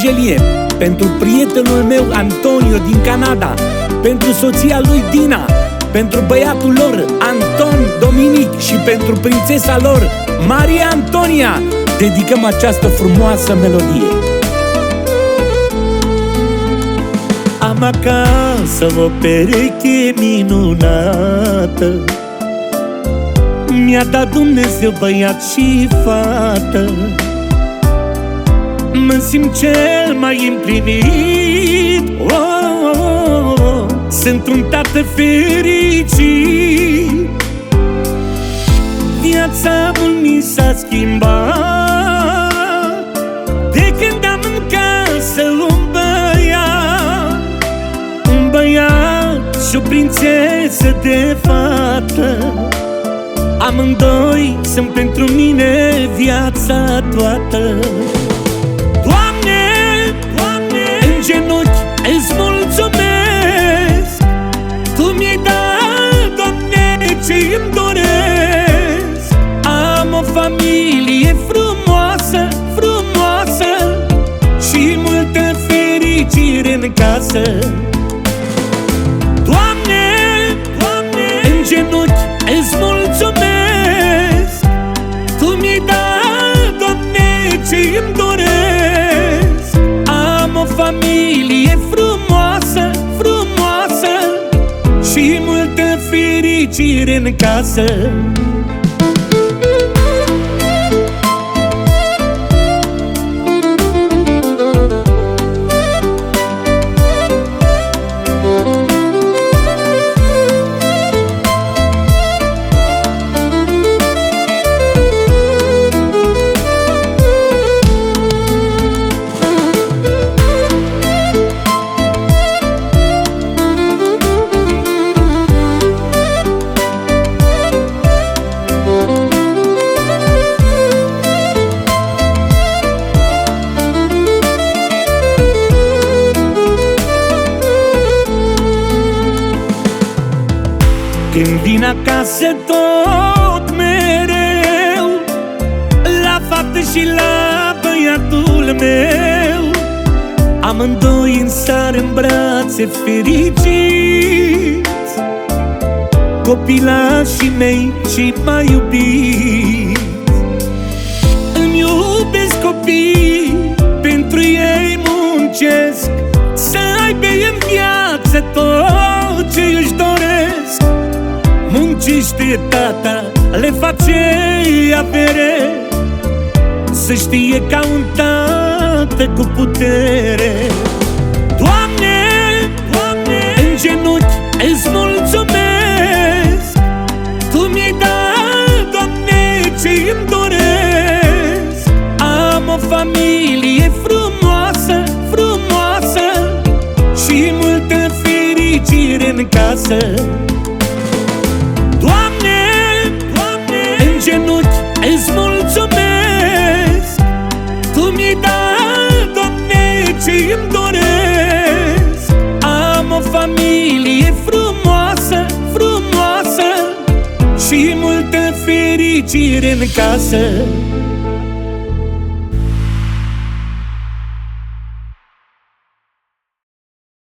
Evanghelie, pentru prietenul meu Antonio din Canada, pentru soția lui Dina, pentru băiatul lor Anton Dominic și pentru prințesa lor Maria Antonia, dedicăm această frumoasă melodie. Am acasă o pereche minunată, mi-a dat Dumnezeu băiat și fată. Mă simt cel mai împlinit, sunt un tată fericit. Viața mult mi s-a schimbat de când am în casă un băiat și o prințesă de fată. Amândoi sunt pentru mine viața toată. Doamne, Doamne, în genunchi îți mulțumesc, Tu mi-ai dat, Doamne, ce-mi doresc. Am o familie frumoasă, frumoasă și multă fericire în casă. Doamne, Doamne, în genunchi îți mulțumesc, Tu mi-ai dat, Doamne, ce-mi doresc. Am o familie frumoasă, frumoasă și multă fericire în casă. Când vin acasă tot mereu, la fată și la băiatul meu, amândoi în sar în brațe fericiți. Copilașii mei și mai iubiți îmi iubesc copii, pentru ei muncesc, să aibă în viață tot ce își doresc. Muncește tata, le face avere, să știe ca un tată cu putere. Doamne, Doamne, în genunchi îți mulțumesc, Tu mi-ai dat, Doamne, ce-mi doresc. Am o familie frumoasă, frumoasă și multă fericire în casă. Doamne, Doamne, în genunchi îți mulțumesc, Tu mi-ai dat, Doamne, ce-mi doresc. Am o familie frumoasă, frumoasă și multă fericire în casă.